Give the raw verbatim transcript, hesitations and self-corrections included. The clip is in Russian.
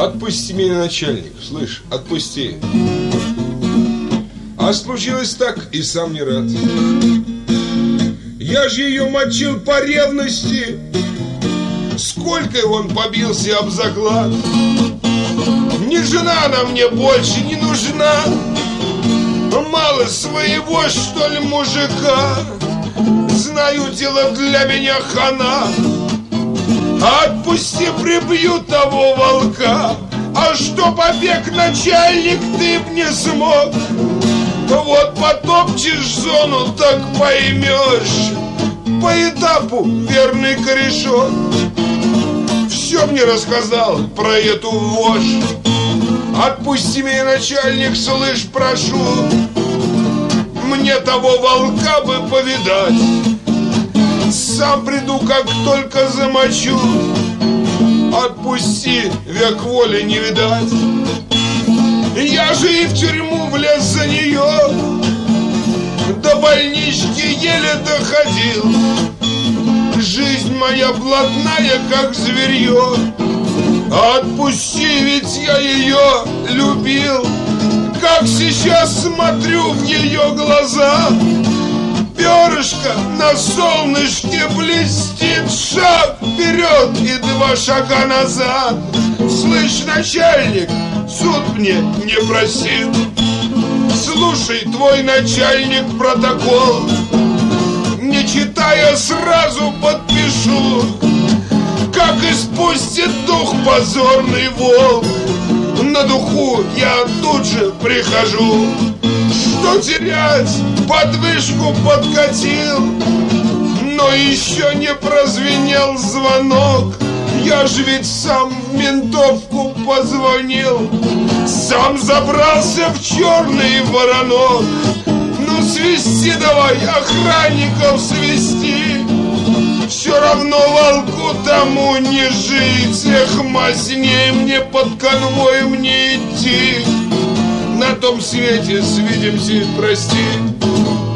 Отпусти меня, начальник, слышь, отпусти. А случилось так, и сам не рад. Я же ее мочил по ревности. Сколько он побился об заклад. Не жена она мне больше не нужна. Мало своего, что ли, мужика. Знаю, дело для меня хана. Отпусти, прибью того волка. А что побег, начальник, ты б не смог. Вот потопчешь зону, так поймешь. По этапу верный корешок. Все мне рассказал про эту вошь. Отпусти меня, начальник, слышь, прошу. Мне того волка бы повидать. Сам приду, как только замочу. Отпусти, век воли не видать. Я же и в тюрьму влез за нее. До больнички еле доходил. Жизнь моя блатная, как зверье. Отпусти, ведь я ее любил. Как сейчас смотрю в ее глаза. Перышко на солнышке блестит. Шаг вперед и два шага назад. Слышь, начальник, суд мне не простит. Слушай, твой начальник протокол. Не читая, сразу подпишу. Как испустит дух позорный волк. На духу я тут же прихожу. Что терять? Подвышку подкатил. Но еще не прозвенел звонок. Я ж ведь сам в ментовку позвонил. Сам забрался в черный воронок. Ну свисти давай, охранников свисти. Все равно волку тому не жить. Эх, мазней мне под конвоем не идти. На том свете свидимся, прости.